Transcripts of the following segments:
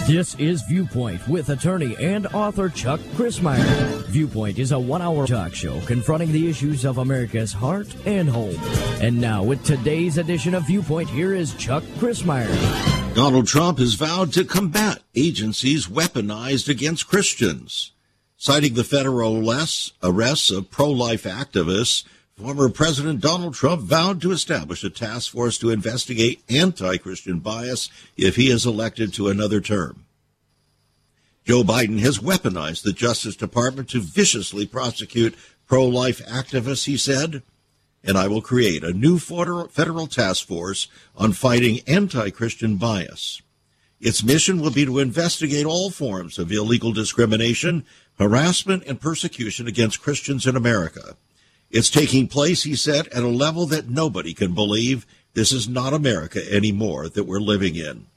This is Viewpoint with attorney and author Chuck Crismier. Viewpoint is a 1-hour talk show confronting the issues of America's heart and home. And now with today's edition of Viewpoint, here is Chuck Crismier. Donald Trump has vowed to combat agencies weaponized against Christians. Citing the federal arrests of pro-life activists, former President Donald Trump vowed to establish a task force to investigate anti-Christian bias if he is elected to another term. Joe Biden has weaponized the Justice Department to viciously prosecute pro-life activists, he said, and I will create a new federal task force on fighting anti-Christian bias. Its mission will be to investigate all forms of illegal discrimination, harassment, and persecution against Christians in America. It's taking place, he said, at a level that nobody can believe. This is not America anymore that we're living in.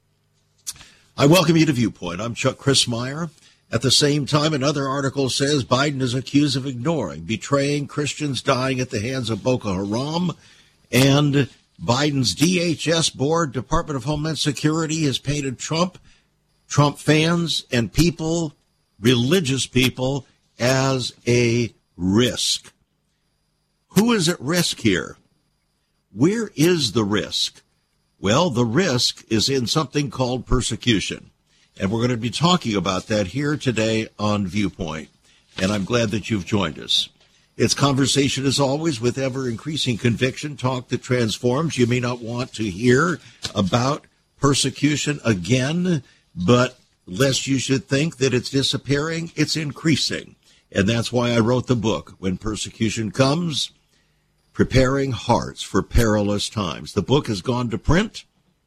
I welcome you to Viewpoint. I'm Chuck Crismier. At the same time, another article says Biden is accused of ignoring, betraying Christians dying at the hands of Boko Haram. And Biden's DHS board, Department of Homeland Security, has painted Trump fans, and people, religious people, as a risk. Who is at risk here? Where is the risk? Well, the risk is in something called persecution. And we're going to be talking about that here today on Viewpoint. And I'm glad that you've joined us. It's conversation, as always, with ever-increasing conviction, talk that transforms. You may not want to hear about persecution again, but lest you should think that it's disappearing, it's increasing. And that's why I wrote the book, When Persecution Comes, Preparing Hearts for Perilous Times. The book has gone to print,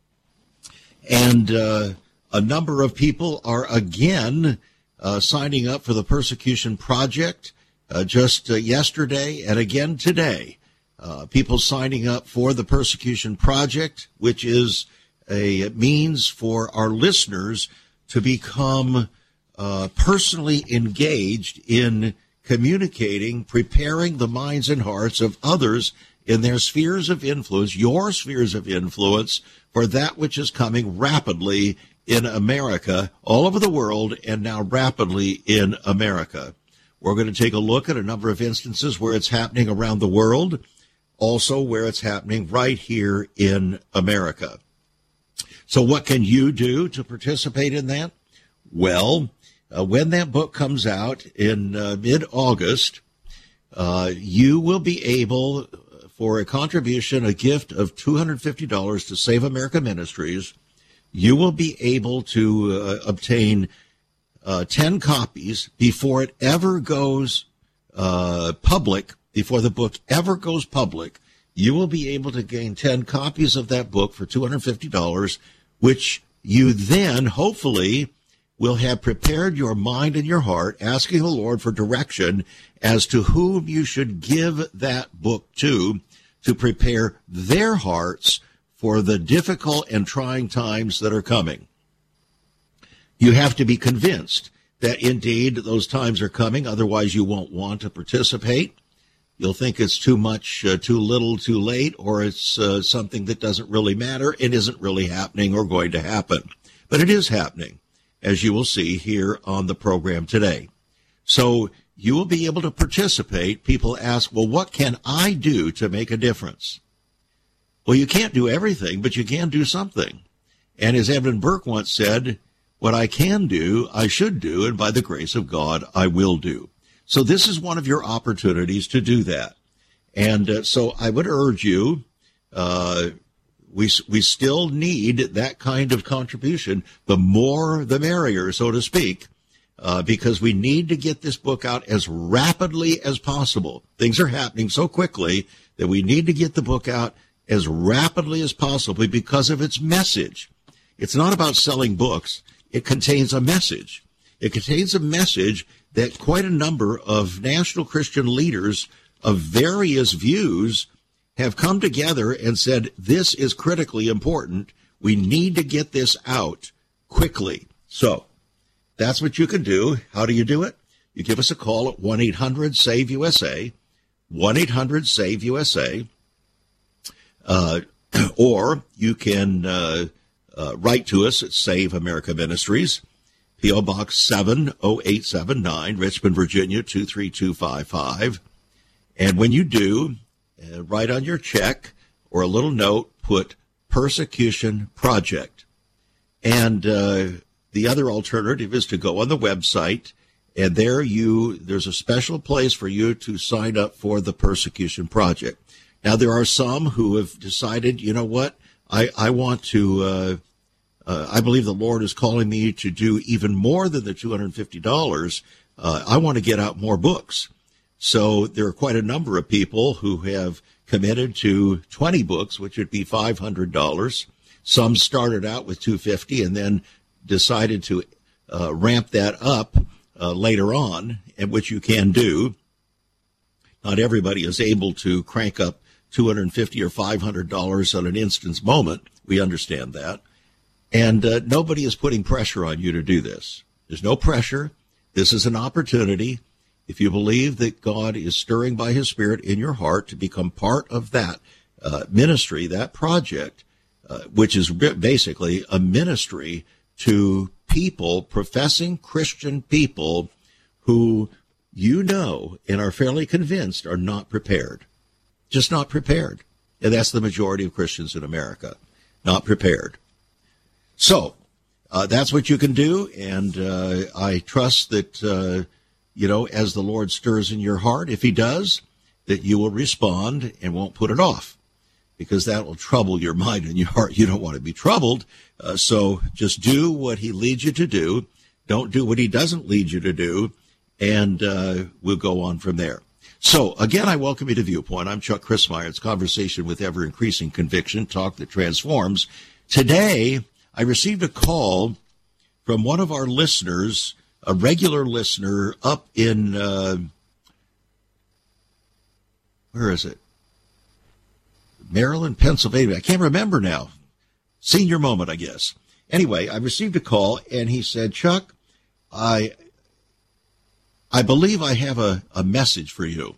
and a number of people are again signing up for the Persecution Project. Just yesterday and again today, people signing up for the Persecution Project, which is a means for our listeners to become personally engaged in communicating, preparing the minds and hearts of others in their spheres of influence, your spheres of influence, for that which is coming rapidly in America, all over the world, and now rapidly in America. We're going to take a look at a number of instances where it's happening around the world, also where it's happening right here in America. So what can you do to participate in that? Well, when that book comes out in mid-August, you will be able, for a contribution, a gift of $250 to Save America Ministries, you will be able to obtain 10 copies before it ever goes public, before the book ever goes public. You will be able to gain 10 copies of that book for $250, which you then hopefully will have prepared your mind and your heart, asking the Lord for direction as to whom you should give that book to prepare their hearts for the difficult and trying times that are coming. You have to be convinced that indeed those times are coming, otherwise you won't want to participate. You'll think it's too much, too little, too late, or it's something that doesn't really matter. It isn't really happening or going to happen. But it is happening, as you will see here on the program today. So you will be able to participate. People ask, well, what can I do to make a difference? Well, you can't do everything, but you can do something. And as Edmund Burke once said, what I can do, I should do, and by the grace of God, I will do. So this is one of your opportunities to do that. And so I would urge you, we still need that kind of contribution. The more, the merrier, so to speak, because we need to get this book out as rapidly as possible. Things are happening so quickly that we need to get the book out as rapidly as possible because of its message. It's not about selling books. It contains a message. It contains a message that quite a number of national Christian leaders of various views have come together and said, this is critically important. We need to get this out quickly. So that's what you can do. How do you do it? You give us a call at 1-800-SAVE-USA, 1-800-SAVE-USA, or you can write to us at Save America Ministries, P.O. Box 70879, Richmond, Virginia 23255. And when you do, write on your check or a little note, put Persecution Project. And the other alternative is to go on the website, and there's a special place for you to sign up for the Persecution Project. Now, there are some who have decided, you know what, I want to, I believe the Lord is calling me to do even more than the $250. I want to get out more books. So there are quite a number of people who have committed to 20 books, which would be $500. Some started out with $250 and then decided to ramp that up later on, and which you can do. Not everybody is able to crank up $250 or $500 on an instant's moment. We understand that. And nobody is putting pressure on you to do this. There's no pressure. This is an opportunity. If you believe that God is stirring by his Spirit in your heart to become part of that ministry, that project, which is basically a ministry to people, professing Christian people who you know and are fairly convinced are not prepared. Just not prepared. And that's the majority of Christians in America, not prepared. So that's what you can do, and I trust that, as the Lord stirs in your heart, if he does, that you will respond and won't put it off, because that will trouble your mind and your heart. You don't want to be troubled, so just do what he leads you to do. Don't do what he doesn't lead you to do, and we'll go on from there. So, again, I welcome you to Viewpoint. I'm Chuck Crismier. It's conversation with ever-increasing conviction, talk that transforms. Today, I received a call from one of our listeners, a regular listener up in, where is it? Maryland, Pennsylvania. I can't remember now. Senior moment, I guess. Anyway, I received a call, and he said, Chuck, I believe I have a message for you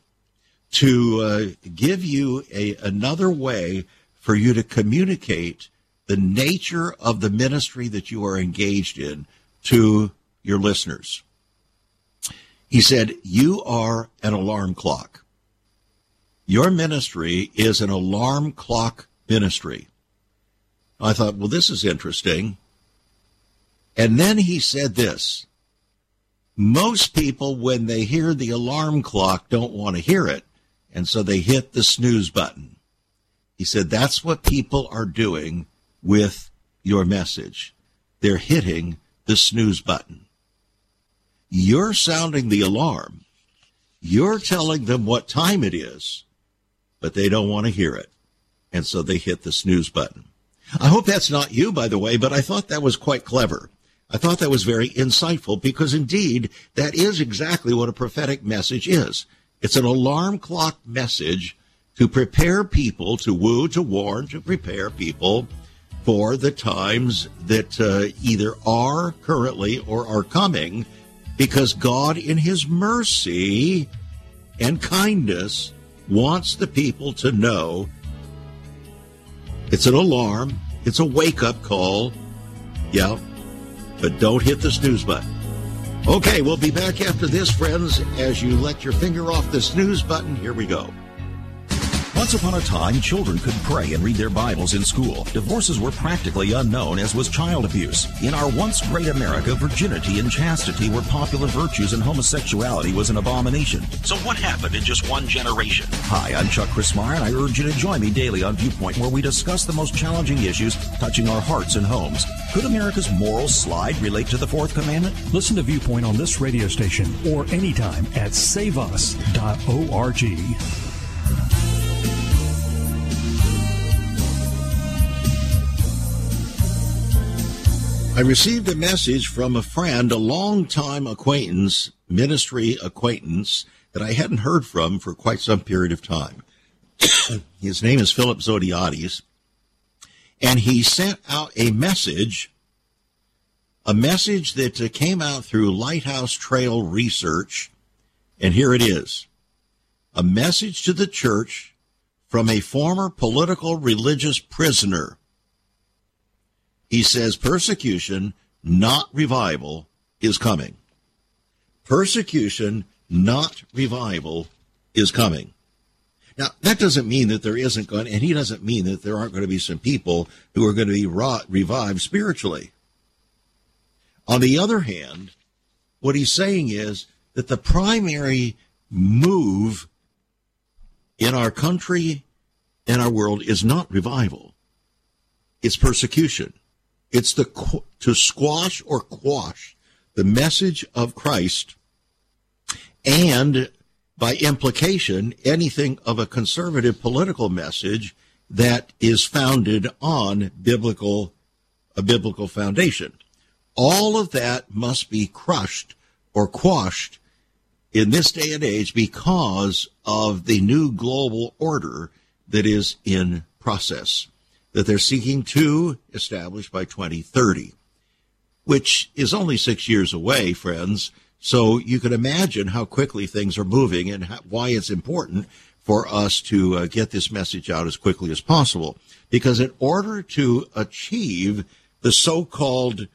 to give you another way for you to communicate the nature of the ministry that you are engaged in to your listeners. He said, you are an alarm clock. Your ministry is an alarm clock ministry. I thought, well, this is interesting. And then he said this. Most people, when they hear the alarm clock, don't want to hear it, and so they hit the snooze button. He said that's what people are doing with your message. They're hitting the snooze button. You're sounding the alarm. You're telling them what time it is, but they don't want to hear it, and so they hit the snooze button. I hope that's not you, by the way, but I thought that was quite clever. I thought that was very insightful, because indeed that is exactly what a prophetic message is. It's an alarm clock message to prepare people, to woo, to warn, to prepare people for the times that either are currently or are coming, because God in his mercy and kindness wants the people to know it's an alarm, it's a wake-up call, yeah, but don't hit the snooze button. Okay, we'll be back after this, friends. As you let your finger off the snooze button, here we go. Once upon a time, children could pray and read their Bibles in school. Divorces were practically unknown, as was child abuse. In our once great America, virginity and chastity were popular virtues, and homosexuality was an abomination. So what happened in just one generation? Hi, I'm Chuck Crismier, and I urge you to join me daily on Viewpoint, where we discuss the most challenging issues touching our hearts and homes. Could America's moral slide relate to the Fourth Commandment? Listen to Viewpoint on this radio station or anytime at saveus.org. I received a message from a friend, a longtime acquaintance, ministry acquaintance, that I hadn't heard from for quite some period of time. His name is Philip Zodiates, and he sent out a message that came out through Lighthouse Trail Research, and here it is. A message to the church from a former political religious prisoner. He says persecution, not revival, is coming. Persecution, not revival, is coming. Now, that doesn't mean that there isn't going, and he doesn't mean that there aren't going to be some people who are going to be revived spiritually. On the other hand, what he's saying is that the primary move in our country and our world is not revival. It's persecution. It's to squash or quash the message of Christ, and by implication, anything of a conservative political message that is founded on a biblical foundation. All of that must be crushed or quashed in this day and age because of the new global order that is in process, that they're seeking to establish by 2030, which is only 6 years away, friends. So you can imagine how quickly things are moving and why it's important for us to get this message out as quickly as possible. Because in order to achieve the so-called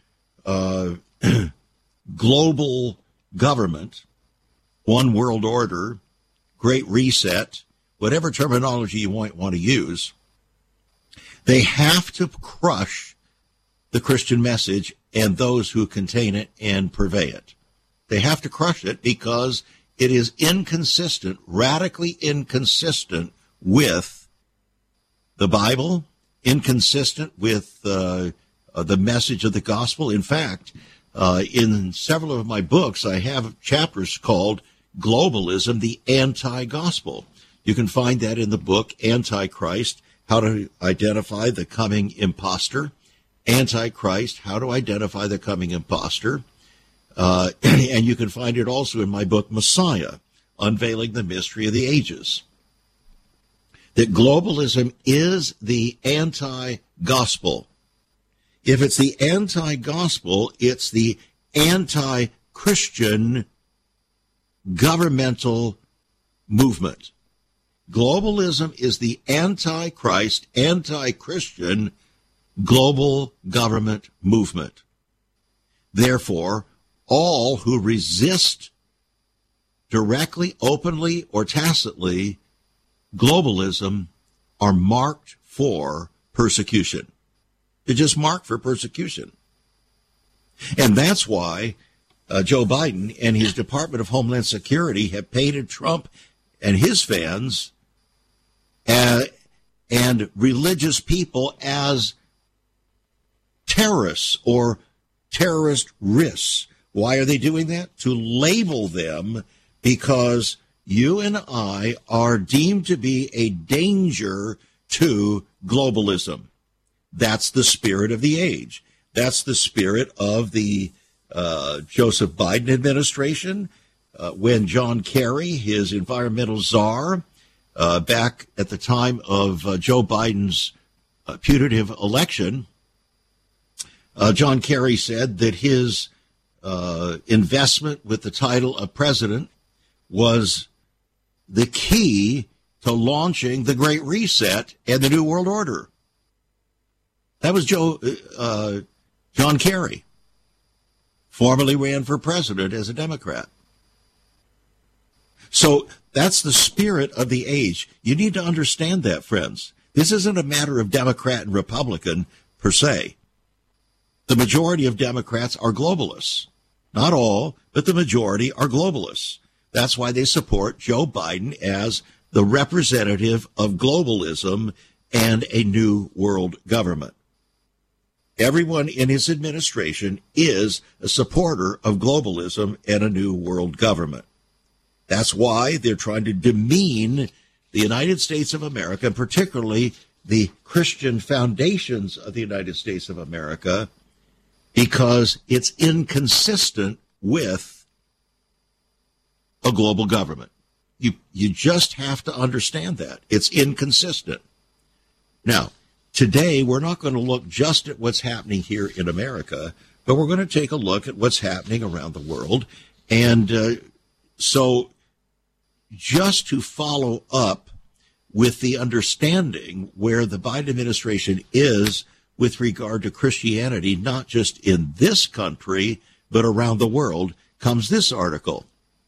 global government, one world order, great reset, whatever terminology you might want to use, they have to crush the Christian message and those who contain it and purvey it. They have to crush it because it is inconsistent, radically inconsistent with the Bible, inconsistent with the message of the gospel. In fact, in several of my books, I have chapters called Globalism, the Anti-Gospel. You can find that in the book Antichrist, How to Identify the Coming Imposter. Antichrist, How to Identify the Coming Imposter. And you can find it also in my book, Messiah, Unveiling the Mystery of the Ages. That globalism is the anti-gospel. If it's the anti-gospel, it's the anti-Christian governmental movement. Globalism is the anti-Christ, anti-Christian global government movement. Therefore, all who resist directly, openly, or tacitly globalism are marked for persecution. They're just marked for persecution. And that's why Joe Biden and his Department of Homeland Security have painted Trump and his fans and religious people as terrorists or terrorist risks. Why are they doing that? To label them because you and I are deemed to be a danger to globalism. That's the spirit of the age. That's the spirit of the Joseph Biden administration. When John Kerry, his environmental czar, back at the time of Joe Biden's putative election, John Kerry said that his investment with the title of president was the key to launching the Great Reset and the New World Order. That was John Kerry, formerly ran for president as a Democrat. So that's the spirit of the age. You need to understand that, friends. This isn't a matter of Democrat and Republican per se. The majority of Democrats are globalists. Not all, but the majority are globalists. That's why they support Joe Biden as the representative of globalism and a new world government. Everyone in his administration is a supporter of globalism and a new world government. That's why they're trying to demean the United States of America, and particularly the Christian foundations of the United States of America, because it's inconsistent with a global government. You just have to understand that. It's inconsistent. Now, today, we're not going to look just at what's happening here in America, but we're going to take a look at what's happening around the world. And so just to follow up with the understanding where the Biden administration is with regard to Christianity, not just in this country, but around the world, comes this article.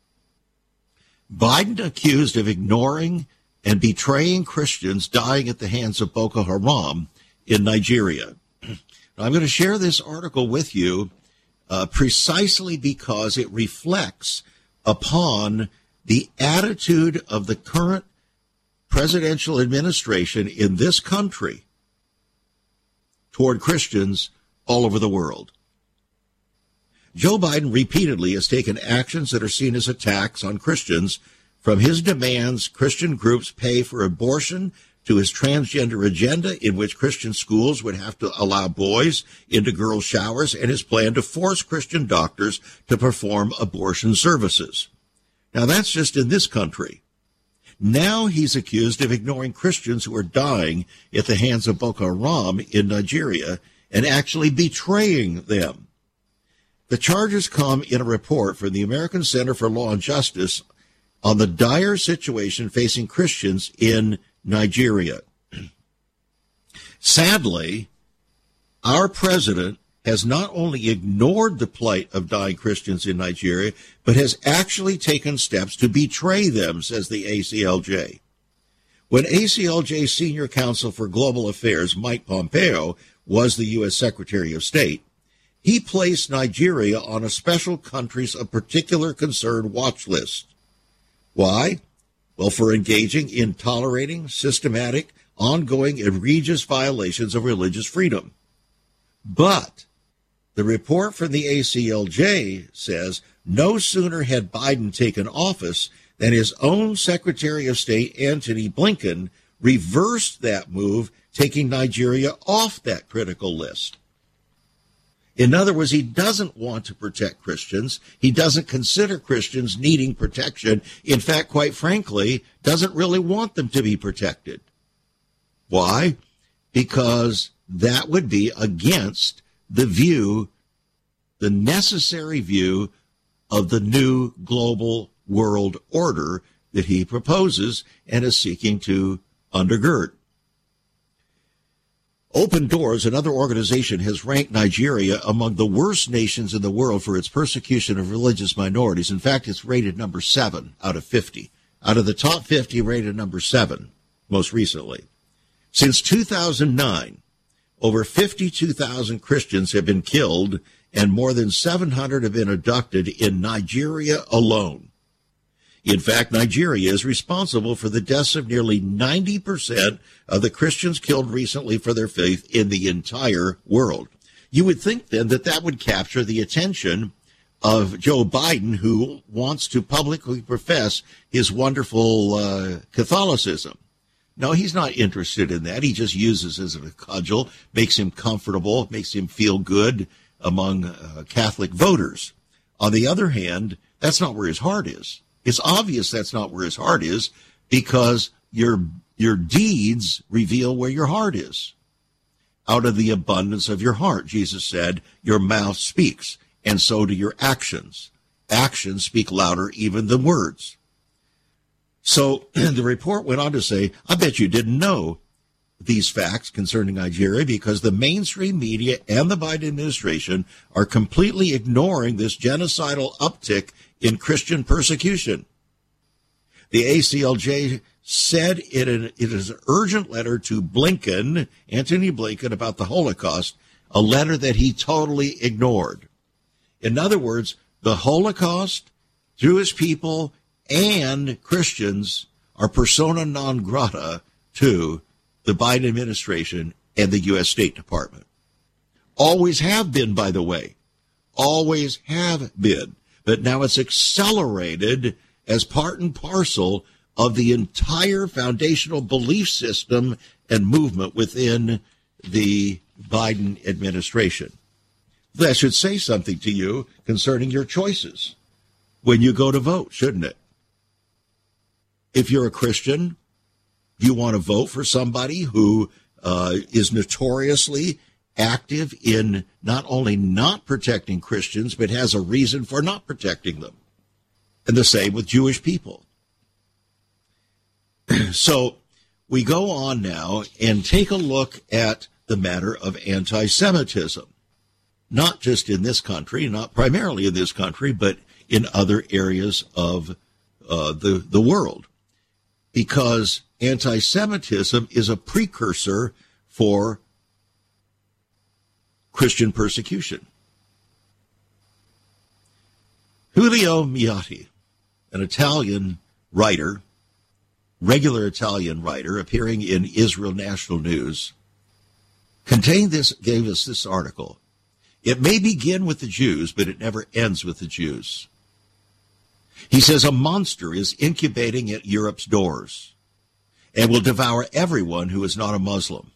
Biden accused of ignoring and betraying Christians dying at the hands of Boko Haram in Nigeria. I'm going to share this article with you precisely because it reflects upon the attitude of the current presidential administration in this country toward Christians all over the world. Joe Biden repeatedly has taken actions that are seen as attacks on Christians, from his demands Christian groups pay for abortion to his transgender agenda, in which Christian schools would have to allow boys into girls' showers, and his plan to force Christian doctors to perform abortion services. Now, that's just in this country. Now he's accused of ignoring Christians who are dying at the hands of Boko Haram in Nigeria and actually betraying them. The charges come in a report from the American Center for Law and Justice on the dire situation facing Christians in Nigeria. Sadly, our president has not only ignored the plight of dying Christians in Nigeria, but has actually taken steps to betray them, says the ACLJ. When ACLJ Senior Counsel for Global Affairs, Mike Pompeo, was the U.S. Secretary of State, he placed Nigeria on a special countries of particular concern watch list. Why? Well, for engaging in tolerating systematic, ongoing, egregious violations of religious freedom. But the report from the ACLJ says no sooner had Biden taken office than his own Secretary of State, Antony Blinken, reversed that move, taking Nigeria off that critical list. In other words, he doesn't want to protect Christians. He doesn't consider Christians needing protection. In fact, quite frankly, doesn't really want them to be protected. Why? Because that would be against the view, the necessary view of the new global world order that he proposes and is seeking to undergird. Open Doors, another organization, has ranked Nigeria among the worst nations in the world for its persecution of religious minorities. In fact, it's rated number 7 out of 50. Out of the top 50, rated number 7, most recently. Since 2009, over 52,000 Christians have been killed and more than 700 have been abducted in Nigeria alone. In fact, Nigeria is responsible for the deaths of nearly 90% of the Christians killed recently for their faith in the entire world. You would think then that that would capture the attention of Joe Biden, who wants to publicly profess his wonderful Catholicism. No, he's not interested in that. He just uses it as a cudgel, makes him comfortable, makes him feel good among Catholic voters. On the other hand, that's not where his heart is. It's obvious that's not where his heart is, because your deeds reveal where your heart is. Out of the abundance of your heart, Jesus said, your mouth speaks, and so do your actions. Actions speak louder even than words. So the report went on to say, I bet you didn't know these facts concerning Nigeria, because the mainstream media and the Biden administration are completely ignoring this genocidal uptick in Christian persecution. The ACLJ said it is an urgent letter to Blinken, Antony Blinken, about the Holocaust, a letter that he totally ignored. In other words, the Holocaust, Jewish people, and Christians are persona non grata to the Biden administration and the U.S. State Department. Always have been, by the way. Always have been. But now it's accelerated as part and parcel of the entire foundational belief system and movement within the Biden administration. That should say something to you concerning your choices when you go to vote, shouldn't it? If you're a Christian, you want to vote for somebody who is notoriously active in not only not protecting Christians, but has a reason for not protecting them. And the same with Jewish people. So we go on now and take a look at the matter of anti-Semitism. Not just in this country, not primarily in this country, but in other areas of the world. Because anti-Semitism is a precursor for Christian persecution. Giulio Miotti, an Italian writer, regular Italian writer appearing in Israel National News, gave us this article. It may begin with the Jews, but it never ends with the Jews. He says a monster is incubating at Europe's doors and will devour everyone who is not a Muslim.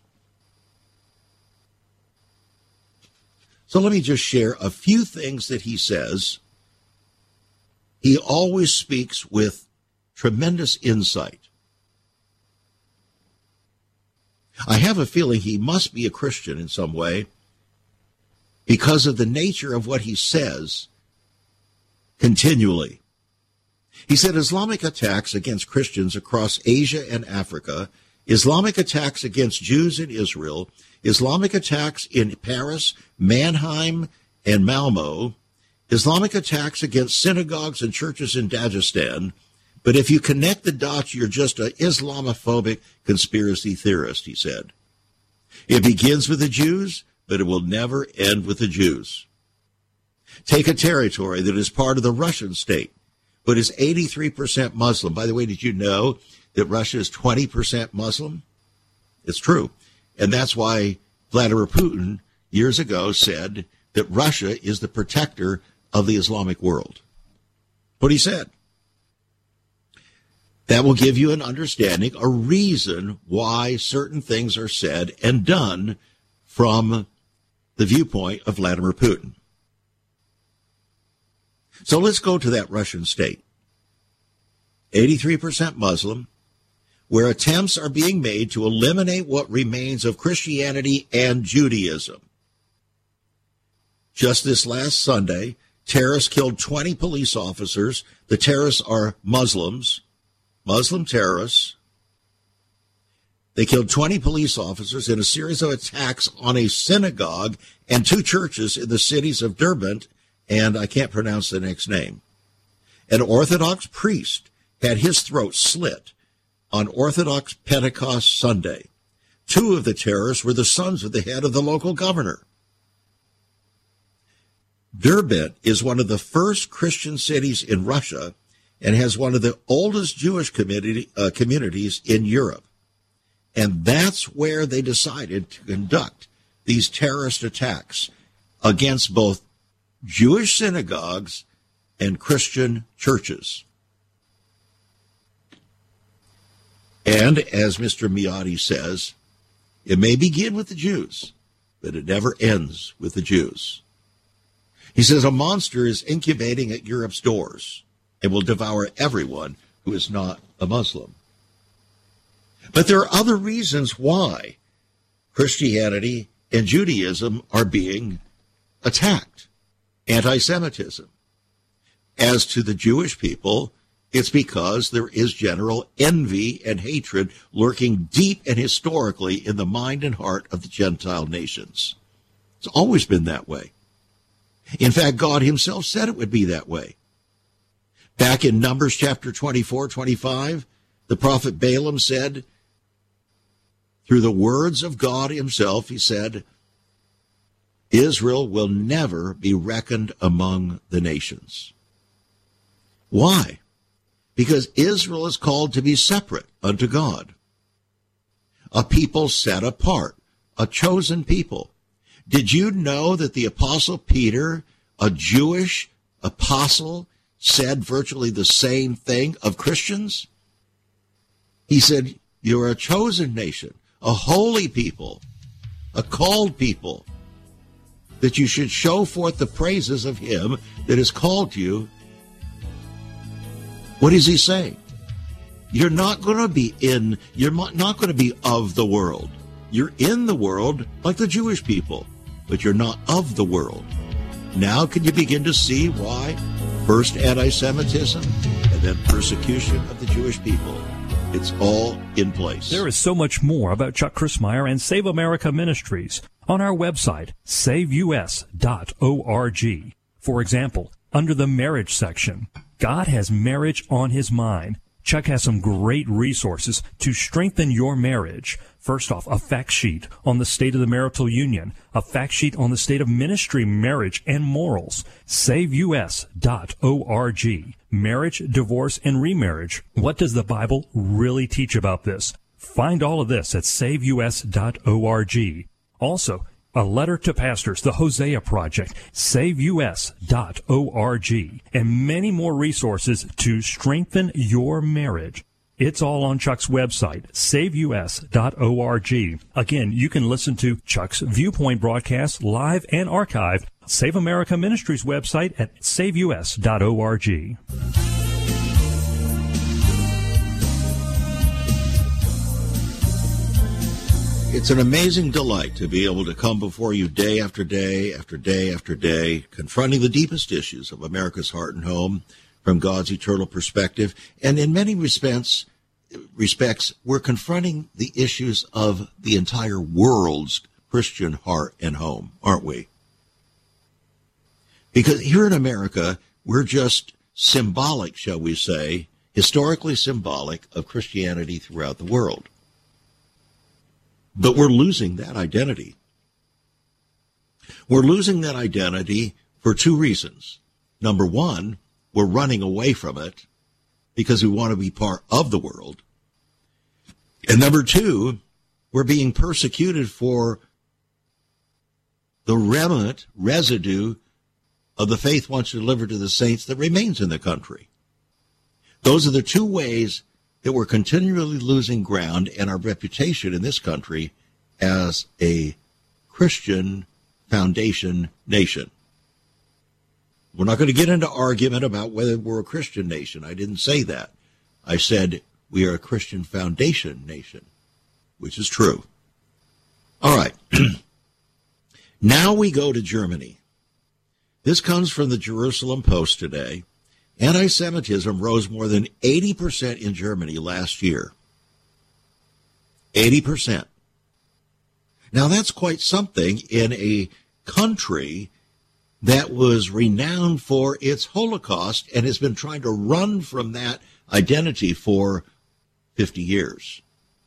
So let me just share a few things that he says. He always speaks with tremendous insight. I have a feeling he must be a Christian in some way because of the nature of what he says continually. He said Islamic attacks against Christians across Asia and Africa, Islamic attacks against Jews in Israel, Islamic attacks in Paris, Mannheim, and Malmo, Islamic attacks against synagogues and churches in Dagestan. But if you connect the dots, you're just an Islamophobic conspiracy theorist, he said. It begins with the Jews, but it will never end with the Jews. Take a territory that is part of the Russian state, but is 83% Muslim. By the way, did you know that Russia is 20% Muslim? It's true. And that's why Vladimir Putin years ago said that Russia is the protector of the Islamic world. What he said. That will give you an understanding, a reason why certain things are said and done from the viewpoint of Vladimir Putin. So let's go to that Russian state. 83% Muslim, where attempts are being made to eliminate what remains of Christianity and Judaism. Just this last Sunday, terrorists killed 20 police officers. The terrorists are Muslims, Muslim terrorists. They killed 20 police officers in a series of attacks on a synagogue and 2 churches in the cities of Derbent, and I can't pronounce the next name. An Orthodox priest had his throat slit on Orthodox Pentecost Sunday. 2 of the terrorists were the sons of the head of the local governor. Derbent is one of the first Christian cities in Russia and has one of the oldest Jewish communities in Europe. And that's where they decided to conduct these terrorist attacks against both Jewish synagogues and Christian churches. And as Mr. Miotti says, it may begin with the Jews, but it never ends with the Jews. He says a monster is incubating at Europe's doors and will devour everyone who is not a Muslim. But there are other reasons why Christianity and Judaism are being attacked. Anti-Semitism. As to the Jewish people, it's because there is general envy and hatred lurking deep and historically in the mind and heart of the Gentile nations. It's always been that way. In fact, God himself said it would be that way. Back in Numbers chapter 24-25, the prophet Balaam said, through the words of God himself, he said, Israel will never be reckoned among the nations. Why? Because Israel is called to be separate unto God. A people set apart, a chosen people. Did you know that the Apostle Peter, a Jewish apostle, said virtually the same thing of Christians? He said, you're a chosen nation, a holy people, a called people, that you should show forth the praises of him that has called you. What is he saying? You're not going to be you're not going to be of the world. You're in the world like the Jewish people, but you're not of the world. Now can you begin to see why? First anti-Semitism and then persecution of the Jewish people. It's all in place. There is so much more about Chuck Crismier and Save America Ministries on our website, saveus.org. For example, under the marriage section, God has marriage on his mind. Chuck has some great resources to strengthen your marriage. First off, a fact sheet on the state of the marital union, a fact sheet on the state of ministry, marriage, and morals. SaveUS.org. Marriage, divorce, and remarriage. What does the Bible really teach about this? Find all of this at SaveUS.org. Also, a letter to pastors, the Hosea Project, SaveUS.org, and many more resources to strengthen your marriage. It's all on Chuck's website, SaveUS.org. Again, you can listen to Chuck's Viewpoint broadcast live and archived. Save America Ministries website at SaveUS.org. It's an amazing delight to be able to come before you day after day after day after day, confronting the deepest issues of America's heart and home from God's eternal perspective. And in many respects, we're confronting the issues of the entire world's Christian heart and home, aren't we? Because here in America, we're just symbolic, shall we say, historically symbolic of Christianity throughout the world. But we're losing that identity. We're losing that identity for two reasons. Number one, we're running away from it because we want to be part of the world. And number two, we're being persecuted for the remnant, residue of the faith once delivered to the saints that remains in the country. Those are the two ways that we're continually losing ground and our reputation in this country as a Christian foundation nation. We're not going to get into argument about whether we're a Christian nation. I didn't say that. I said we are a Christian foundation nation, which is true. All right. Now we go to Germany. This comes from the Jerusalem Post today. Anti-Semitism rose more than 80% in Germany last year. 80%. Now that's quite something in a country that was renowned for its Holocaust and has been trying to run from that identity for 50 years.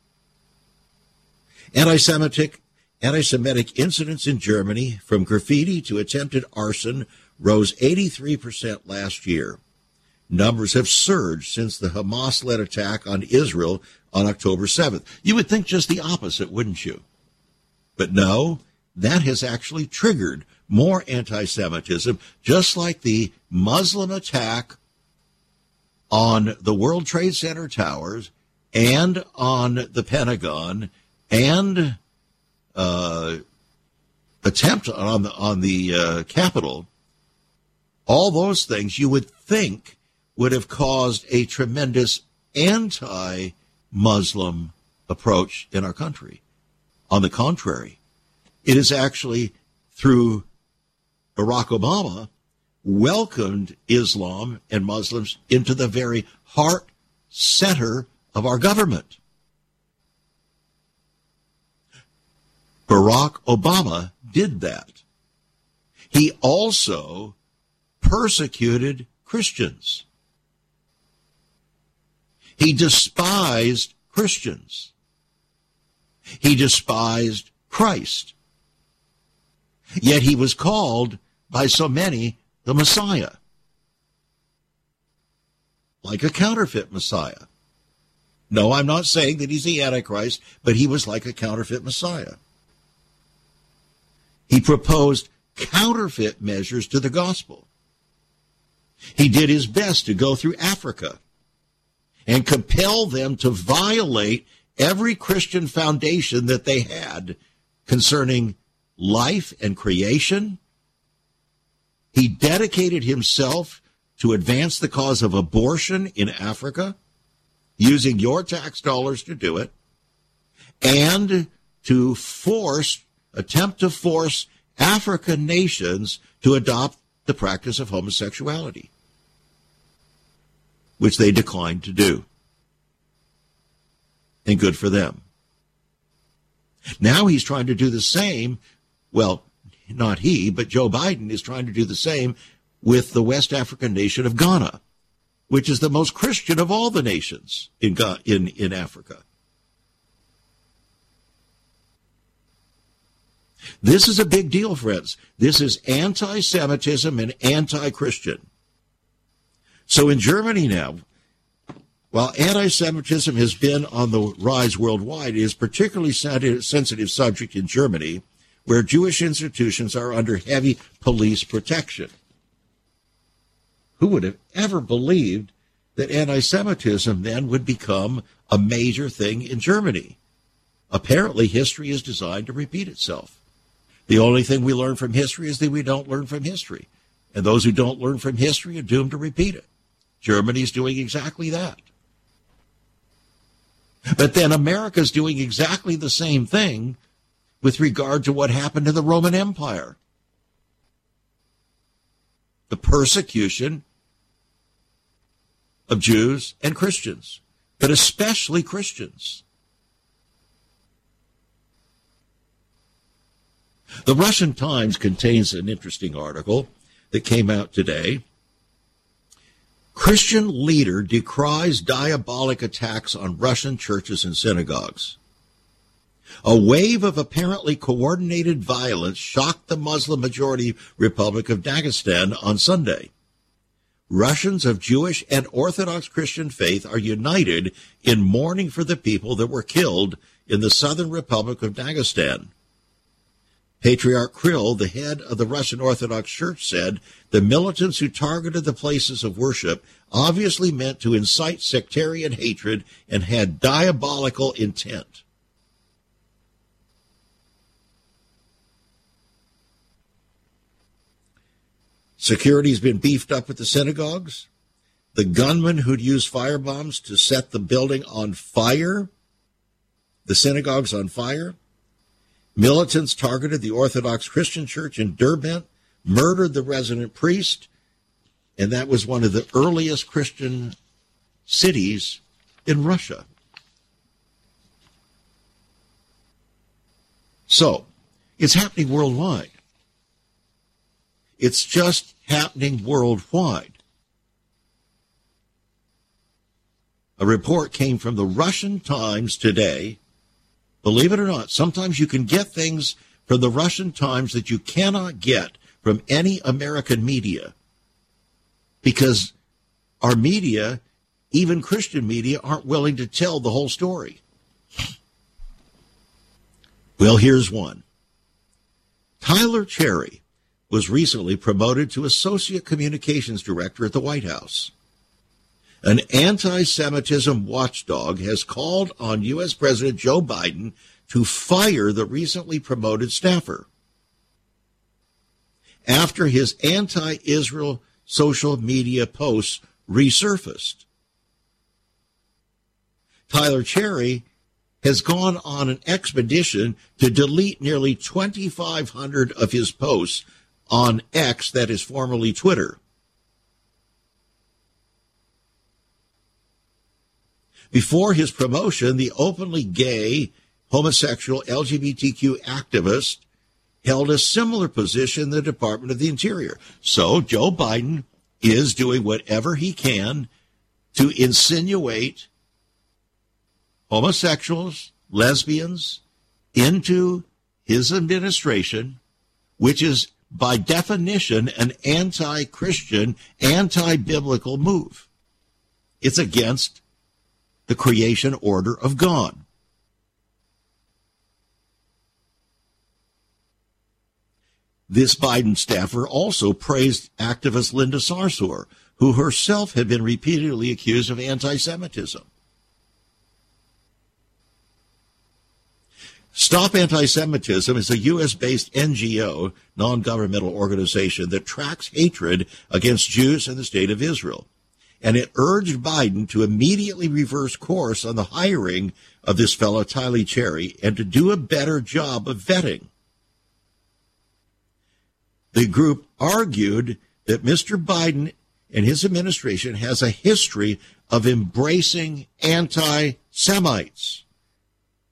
Anti-Semitic incidents in Germany, from graffiti to attempted arson, rose 83% last year. Numbers have surged since the Hamas-led attack on Israel on October 7th. You would think just the opposite, wouldn't you? But no, that has actually triggered more anti-Semitism, just like the Muslim attack on the World Trade Center towers and on the Pentagon and attempt on the Capitol. All those things you would think would have caused a tremendous anti-Muslim approach in our country. On the contrary, it is actually through Barack Obama welcomed Islam and Muslims into the very heart center of our government. Barack Obama did that. He also persecuted Christians. He despised Christians. He despised Christ. Yet he was called by so many the Messiah, like a counterfeit Messiah. No, I'm not saying that he's the Antichrist, but he was like a counterfeit Messiah. He proposed counterfeit measures to the gospel. He did his best to go through Africa and compel them to violate every Christian foundation that they had concerning life and creation. He dedicated himself to advance the cause of abortion in Africa, using your tax dollars to do it, and to attempt to force African nations to adopt the practice of homosexuality, which they declined to do. and good for them. Now he's trying to do the same. Well, not he, but Joe Biden is trying to do the same with the West African nation of Ghana, which is the most Christian of all the nations in Africa. This is a big deal, friends. This is anti-Semitism and anti-Christian. So in Germany now, while anti-Semitism has been on the rise worldwide, it is a particularly sensitive subject in Germany, where Jewish institutions are under heavy police protection. Who would have ever believed that anti-Semitism then would become a major thing in Germany? Apparently, history is designed to repeat itself. The only thing we learn from history is that we don't learn from history. And those who don't learn from history are doomed to repeat it. Germany's doing exactly that. But then America's doing exactly the same thing with regard to what happened to the Roman Empire. The persecution of Jews and Christians, but especially Christians. The Russian Times contains an interesting article that came out today. Christian leader decries diabolic attacks on Russian churches and synagogues. A wave of apparently coordinated violence shocked the Muslim-majority Republic of Dagestan on Sunday. Russians of Jewish and Orthodox Christian faith are united in mourning for the people that were killed in the southern Republic of Dagestan. Patriarch Kirill, the head of the Russian Orthodox Church, said the militants who targeted the places of worship obviously meant to incite sectarian hatred and had diabolical intent. Security's been beefed up at the synagogues. The gunman who'd used firebombs to set the building on fire, the synagogues on fire. Militants targeted the Orthodox Christian Church in Derbent, murdered the resident priest, and that was one of the earliest Christian cities in Russia. So, it's happening worldwide. It's just happening worldwide. A report came from the Russian Times today. Believe it or not, sometimes you can get things from the Russian Times that you cannot get from any American media, because our media, even Christian media, aren't willing to tell the whole story. Well, here's one. Tyler Cherry was recently promoted to Associate Communications Director at the White House. An anti-Semitism watchdog has called on U.S. President Joe Biden to fire the recently promoted staffer after his anti-Israel social media posts resurfaced. Tyler Cherry has gone on an expedition to delete nearly 2,500 of his posts on X, that is formerly Twitter. Before his promotion, the openly gay, homosexual, LGBTQ activist held a similar position in the Department of the Interior. So Joe Biden is doing whatever he can to insinuate homosexuals, lesbians into his administration, which is by definition an anti-Christian, anti-biblical move. It's against the creation order of God. This Biden staffer also praised activist Linda Sarsour, who herself had been repeatedly accused of anti-Semitism. Stop Anti-Semitism is a U.S.-based NGO, non-governmental organization that tracks hatred against Jews in the state of Israel. And it urged Biden to immediately reverse course on the hiring of this fellow, Tyler Cherry, and to do a better job of vetting. The group argued that Mr. Biden and his administration has a history of embracing anti-Semites.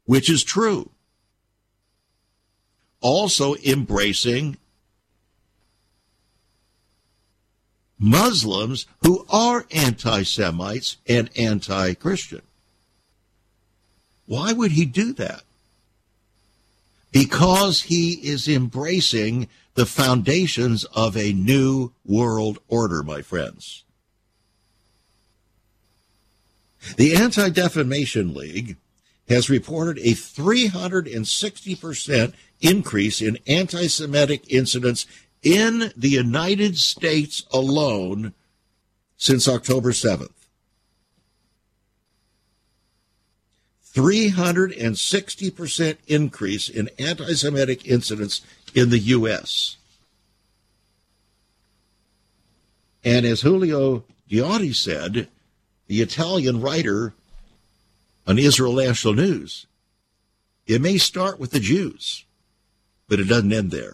which is true. Also embracing Muslims who are anti-Semites and anti-Christian. Why would he do that? Because he is embracing the foundations of a new world order, my friends. The Anti-Defamation League has reported a 360% increase in anti-Semitic incidents in the United States alone since October 7th. 360% increase in anti-Semitic incidents in the U.S. And as Julio Diotti said, the Italian writer on Israel National News, it may start with the Jews, but it doesn't end there.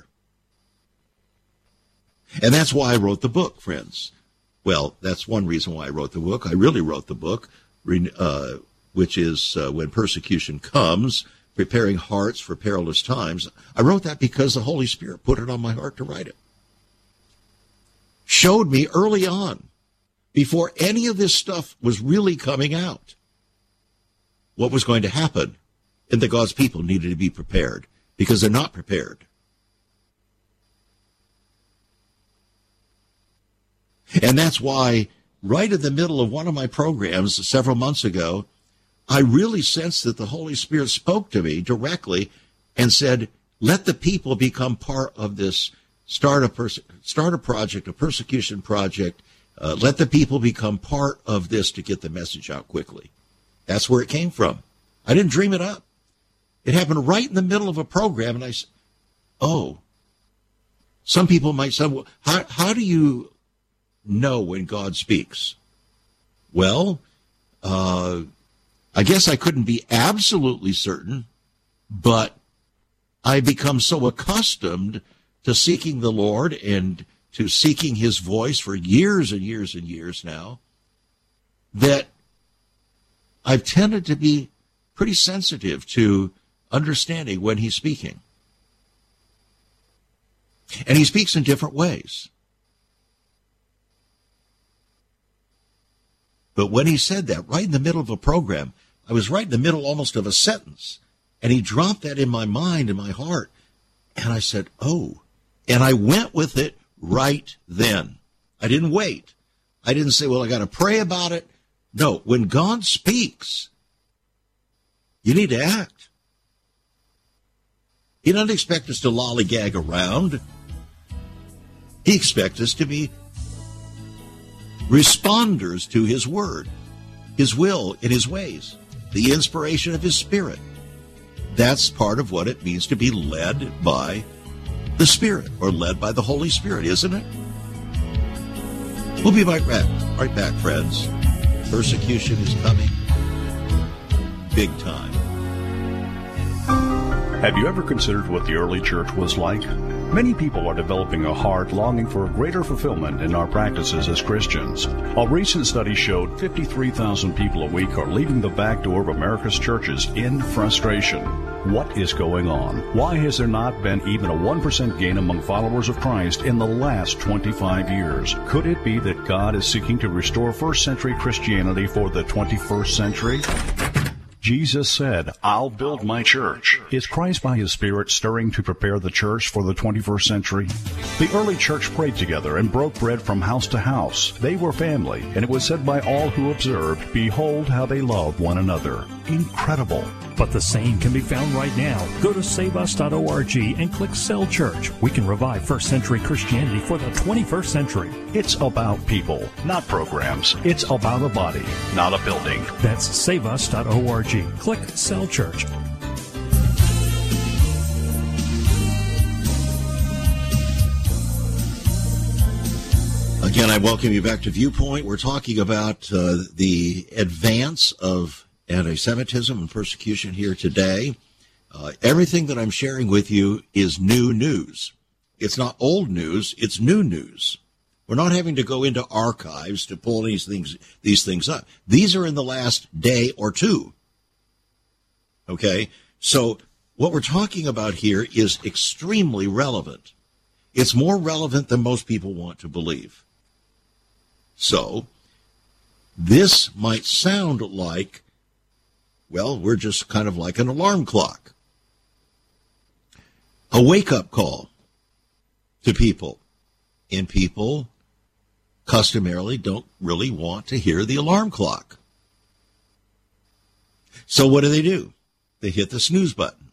And that's why I wrote the book, friends. Well, that's one reason why I wrote the book. I really wrote the book, which is When Persecution Comes, Preparing Hearts for Perilous Times. I wrote that because the Holy Spirit put it on my heart to write it. Showed me early on, before any of this stuff was really coming out, what was going to happen, and that God's people needed to be prepared, because they're not prepared. And that's why, right in the middle of one of my programs several months ago, I really sensed that the Holy Spirit spoke to me directly and said, let the people become part of this start a project, a persecution project. Let the people become part of this to get the message out quickly. That's where it came from. I didn't dream it up. It happened right in the middle of a program, and I said, oh, some people might say, well, how do you know when God speaks? Well, I guess I couldn't be absolutely certain, but I become so accustomed to seeking the Lord and to seeking his voice for years and years and years now that I've tended to be pretty sensitive to understanding when he's speaking. And he speaks in different ways. But when he said that, right in the middle of a program, I was right in the middle almost of a sentence, and he dropped that in my mind and my heart, and I said, oh, and I went with it right then. I didn't wait. I didn't say, well, I got to pray about it. No, when God speaks, you need to act. He doesn't expect us to lollygag around. He expects us to be responders to his word, his will, and his ways, the inspiration of his Spirit. That's part of what it means to be led by the Spirit, or led by the Holy Spirit, isn't it? We'll be right back, friends. Persecution is coming. Big time. Have you ever considered what the early church was like? Many people are developing a heart longing for a greater fulfillment in our practices as Christians. A recent study showed 53,000 people a week are leaving the back door of America's churches in frustration. What is going on? Why has there not been even a 1% gain among followers of Christ in the last 25 years? Could it be that God is seeking to restore first century Christianity for the 21st century? Jesus said, I'll build my church. Is Christ by his Spirit stirring to prepare the church for the 21st century? The early church prayed together and broke bread from house to house. They were family, and it was said by all who observed, behold how they love one another. Incredible. But the same can be found right now. Go to saveus.org and click Cell Church. We can revive first century Christianity for the 21st century. It's about people, not programs. It's about a body, not a building. That's saveus.org. Click Cell Church. Again, I welcome you back to Viewpoint. We're talking about the advance of anti-Semitism and persecution here today. Everything that I'm sharing with you is new news. It's not old news, it's new news. We're not having to go into archives to pull these things up. These are in the last day or two. Okay? So what we're talking about here is extremely relevant. It's more relevant than most people want to believe. So this might sound like, well, we're just kind of like an alarm clock. A wake-up call to people. And people customarily don't really want to hear the alarm clock. So what do? They hit the snooze button.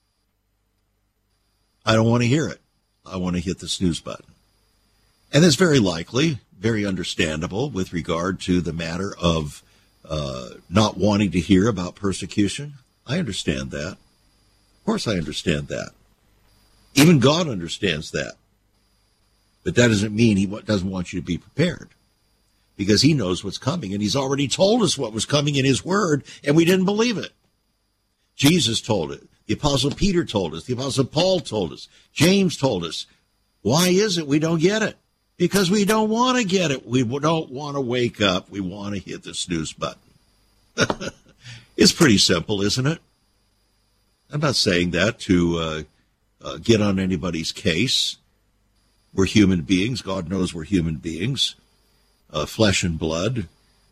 I don't want to hear it. I want to hit the snooze button. And that's very likely, very understandable with regard to the matter of not wanting to hear about persecution. I understand that. Of course I understand that. Even God understands that. But that doesn't mean he doesn't want you to be prepared, because he knows what's coming, and he's already told us what was coming in his word, and we didn't believe it. Jesus told it. The Apostle Peter told us. The Apostle Paul told us. James told us. Why is it we don't get it? Because we don't want to get it. We don't want to wake up. We want to hit the snooze button. It's pretty simple, isn't it? I'm not saying that to get on anybody's case. We're human beings. God knows we're human beings, flesh and blood.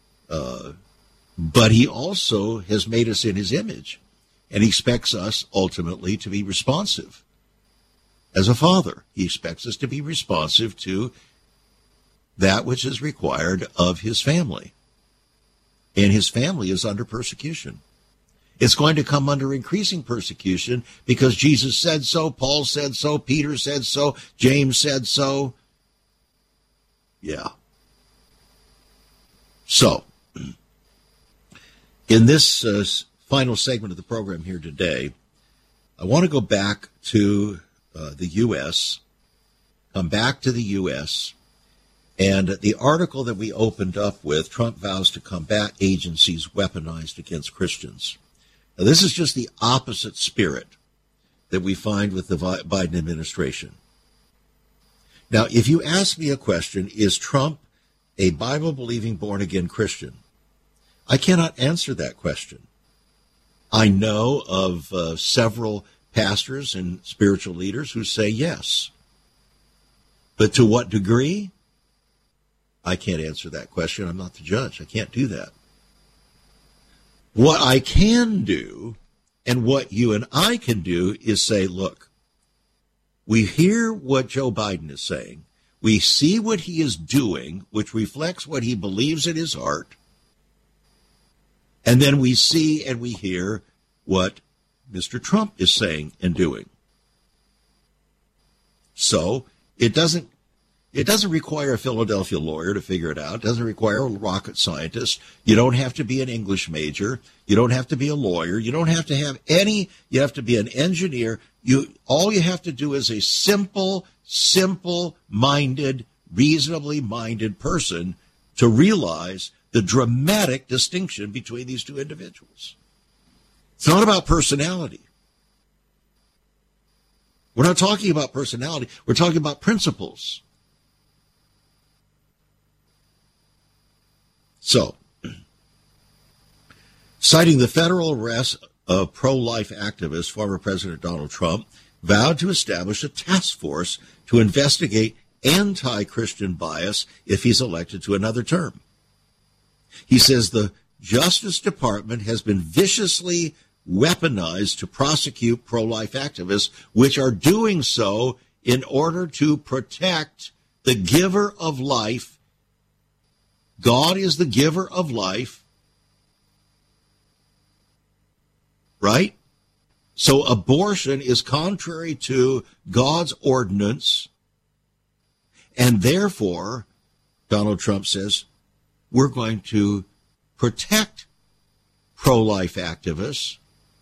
But he also has made us in his image, and he expects us ultimately to be responsive. As a father, he expects us to be responsive to that which is required of his family. And his family is under persecution. It's going to come under increasing persecution because Jesus said so, Paul said so, Peter said so, James said so. Yeah. So, in this final segment of the program here today, I want to go back to the U.S., come back to the U.S., and the article that we opened up with, Trump vows to combat agencies weaponized against Christians. Now, this is just the opposite spirit that we find with the Biden administration. Now, if you ask me a question, is Trump a Bible-believing, born-again Christian? I cannot answer that question. I know of several pastors and spiritual leaders who say yes. But to what degree? I can't answer that question. I'm not the judge. I can't do that. What I can do, and what you and I can do, is say, look, we hear what Joe Biden is saying. We see what he is doing, which reflects what he believes in his heart. And then we see and we hear what Mr. Trump is saying and doing. So it doesn't require a Philadelphia lawyer to figure it out. It doesn't require a rocket scientist. You don't have to be an English major. You don't have to be a lawyer. You don't have to have any. You have to be an engineer. All you have to do is a simple-minded, reasonably minded person to realize the dramatic distinction between these two individuals. It's not about personality. We're not talking about personality. We're talking about principles. So, citing the federal arrest of pro-life activist, former President Donald Trump vowed to establish a task force to investigate anti-Christian bias if he's elected to another term. He says the Justice Department has been viciously weaponized to prosecute pro-life activists, which are doing so in order to protect the giver of life. God is the giver of life, right? So abortion is contrary to God's ordinance, and therefore, Donald Trump says, we're going to protect pro-life activists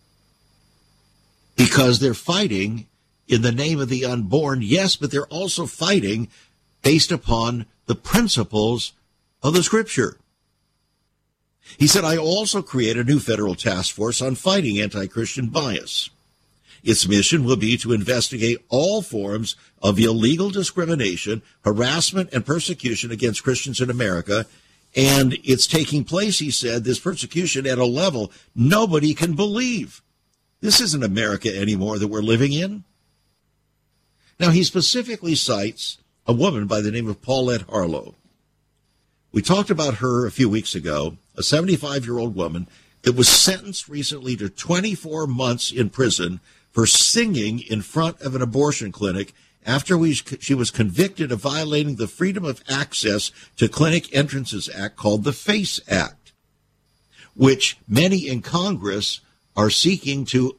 because they're fighting in the name of the unborn, yes, but they're also fighting based upon the principles of the Scripture. He said, I also create a new federal task force on fighting anti-Christian bias. Its mission will be to investigate all forms of illegal discrimination, harassment, and persecution against Christians in America. And it's taking place, he said, this persecution at a level nobody can believe. This isn't America anymore that we're living in. Now, he specifically cites a woman by the name of Paulette Harlow. We talked about her a few weeks ago, a 75-year-old woman that was sentenced recently to 24 months in prison for singing in front of an abortion clinic after she was convicted of violating the Freedom of Access to Clinic Entrances Act called the FACE Act, which many in Congress are seeking to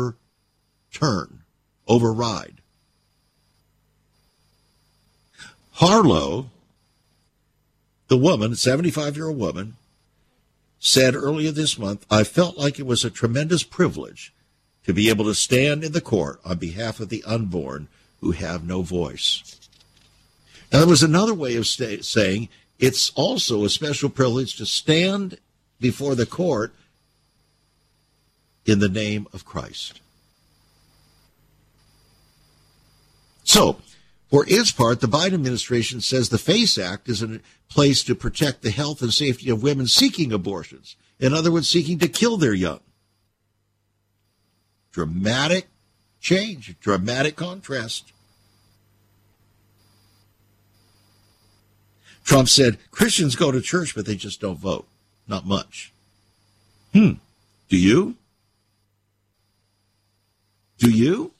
override. Harlow, the woman, 75-year-old woman, said earlier this month, I felt like it was a tremendous privilege to be able to stand in the court on behalf of the unborn who have no voice. Now, there was another way of saying it's also a special privilege to stand before the court in the name of Christ. So, for its part, the Biden administration says the FACE Act is a place to protect the health and safety of women seeking abortions. In other words, seeking to kill their young. Dramatic change, dramatic contrast. Trump said, Christians go to church, but they just don't vote. Not much. Do you? Do you?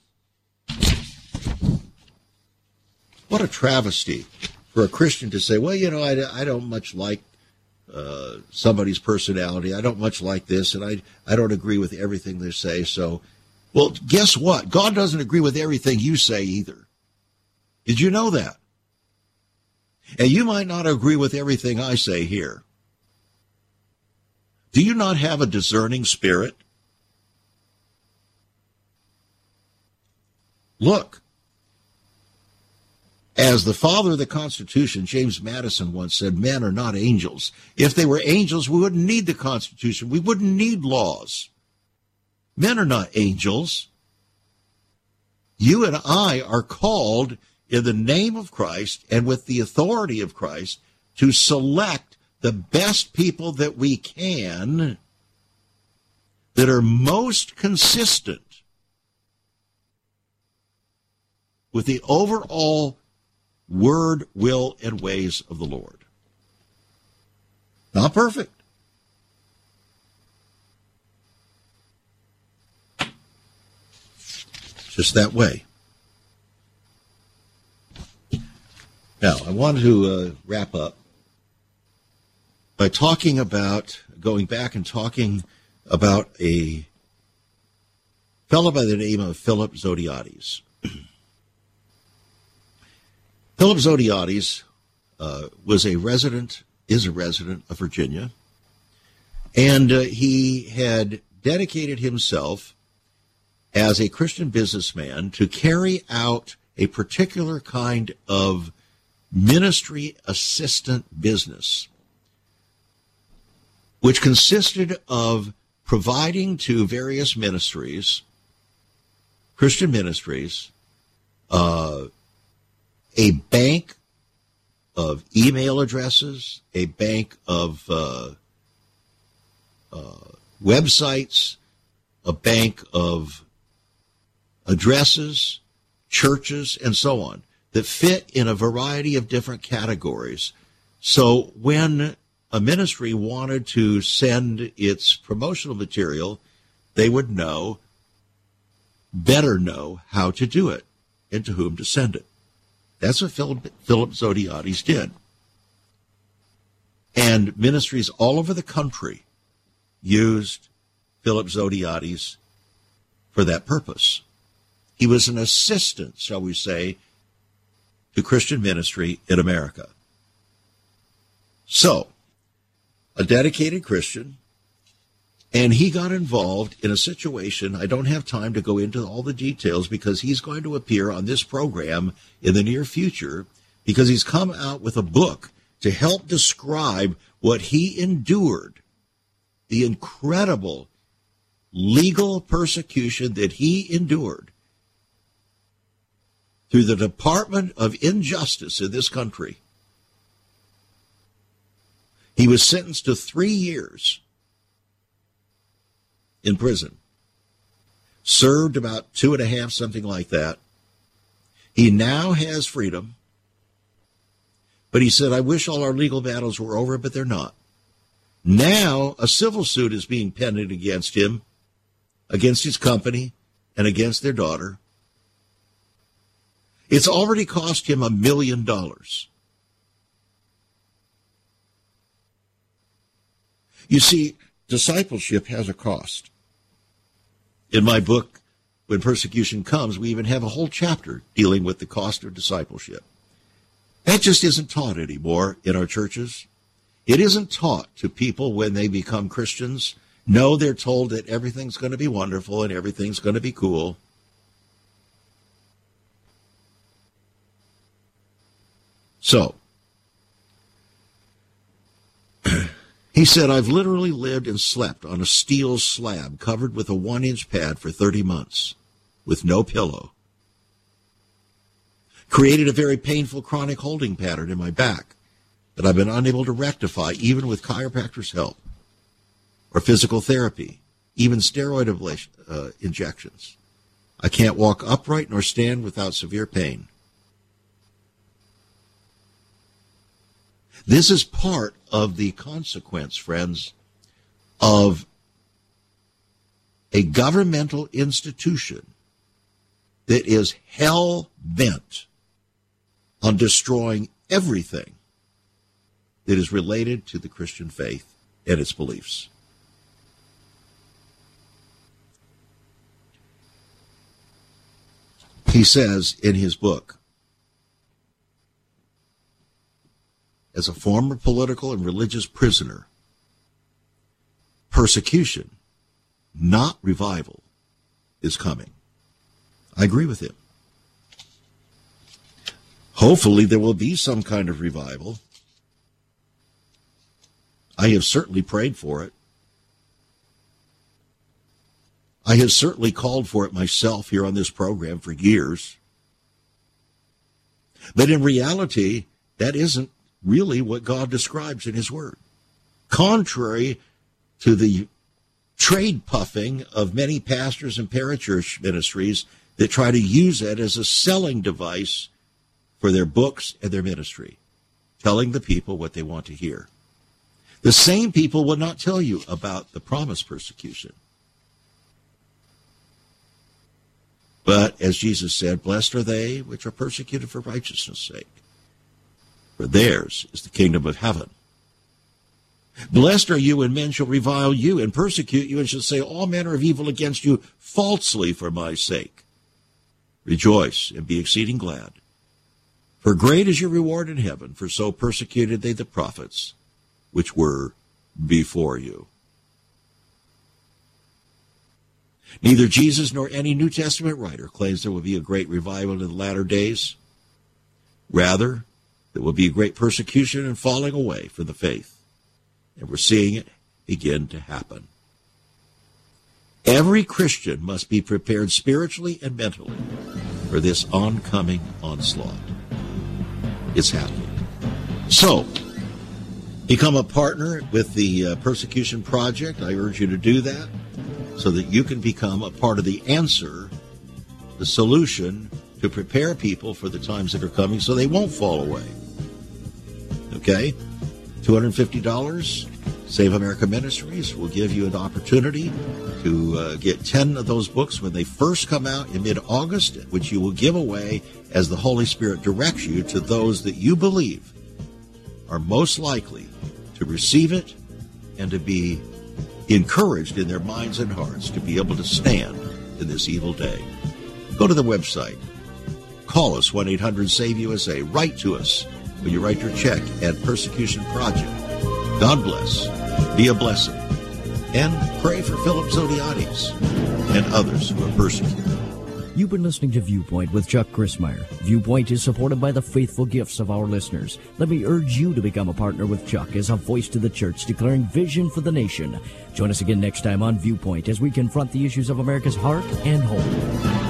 What a travesty for a Christian to say, well, you know, I don't much like somebody's personality. I don't much like this, and I don't agree with everything they say. So, well, guess what? God doesn't agree with everything you say either. Did you know that? And you might not agree with everything I say here. Do you not have a discerning spirit? Look. As the father of the Constitution, James Madison, once said, men are not angels. If they were angels, we wouldn't need the Constitution. We wouldn't need laws. Men are not angels. You and I are called in the name of Christ and with the authority of Christ to select the best people that we can that are most consistent with the overall word, will, and ways of the Lord. Not perfect. Just that way. Now, I want to wrap up by going back and talking about a fellow by the name of Philip Zodhiates. Philip Zodhiates is a resident of Virginia, and he had dedicated himself as a Christian businessman to carry out a particular kind of ministry assistant business, which consisted of providing to various ministries, Christian ministries, a bank of email addresses, a bank of websites, a bank of addresses, churches, and so on, that fit in a variety of different categories. So when a ministry wanted to send its promotional material, they would better know how to do it and to whom to send it. That's what Philip Zodhiates did. And ministries all over the country used Philip Zodhiates for that purpose. He was an assistant, shall we say, to Christian ministry in America. So, a dedicated Christian, and he got involved in a situation. I don't have time to go into all the details because he's going to appear on this program in the near future because he's come out with a book to help describe what he endured, the incredible legal persecution that he endured through the Department of Injustice in this country. He was sentenced to 3 years in prison served about 2.5, something like that. He now has freedom. But he said, I wish all our legal battles were over, but they're not. Now a civil suit is being penned against him, against his company, and against their daughter. It's already cost him $1 million. You see, discipleship has a cost. In my book, When Persecution Comes, we even have a whole chapter dealing with the cost of discipleship. That just isn't taught anymore in our churches. It isn't taught to people when they become Christians. No, they're told that everything's going to be wonderful and everything's going to be cool. So, he said, I've literally lived and slept on a steel slab covered with a 1-inch pad for 30 months with no pillow. Created a very painful chronic holding pattern in my back that I've been unable to rectify even with chiropractor's help or physical therapy, even steroid injections. I can't walk upright nor stand without severe pain. This is part of the consequence, friends, of a governmental institution that is hell-bent on destroying everything that is related to the Christian faith and its beliefs. He says in his book, as a former political and religious prisoner, persecution, not revival, is coming. I agree with him. Hopefully there will be some kind of revival. I have certainly prayed for it. I have certainly called for it myself here on this program for years. But in reality, that isn't really what God describes in his word. Contrary to the trade puffing of many pastors and parachurch ministries that try to use it as a selling device for their books and their ministry, telling the people what they want to hear. The same people will not tell you about the promised persecution. But as Jesus said, blessed are they which are persecuted for righteousness' sake, for theirs is the kingdom of heaven. Blessed are you when men shall revile you and persecute you and shall say all manner of evil against you falsely for my sake. Rejoice and be exceeding glad, for great is your reward in heaven, for so persecuted they the prophets which were before you. Neither Jesus nor any New Testament writer claims there will be a great revival in the latter days. Rather, there will be a great persecution and falling away from the faith. And we're seeing it begin to happen. Every Christian must be prepared spiritually and mentally for this oncoming onslaught. It's happening. So, become a partner with the Persecution Project. I urge you to do that so that you can become a part of the answer, the solution to prepare people for the times that are coming so they won't fall away. Okay? $250. Save America Ministries will give you an opportunity to get 10 of those books when they first come out in mid-August, which you will give away as the Holy Spirit directs you to those that you believe are most likely to receive it and to be encouraged in their minds and hearts to be able to stand in this evil day. Go to the website. Call us, 1-800-SAVE-USA. Write to us when you write your check at Persecution Project. God bless. Be a blessing. And pray for Philip Zodiades and others who are persecuted. You've been listening to Viewpoint with Chuck Crismier. Viewpoint is supported by the faithful gifts of our listeners. Let me urge you to become a partner with Chuck as a voice to the church declaring vision for the nation. Join us again next time on Viewpoint as we confront the issues of America's heart and home.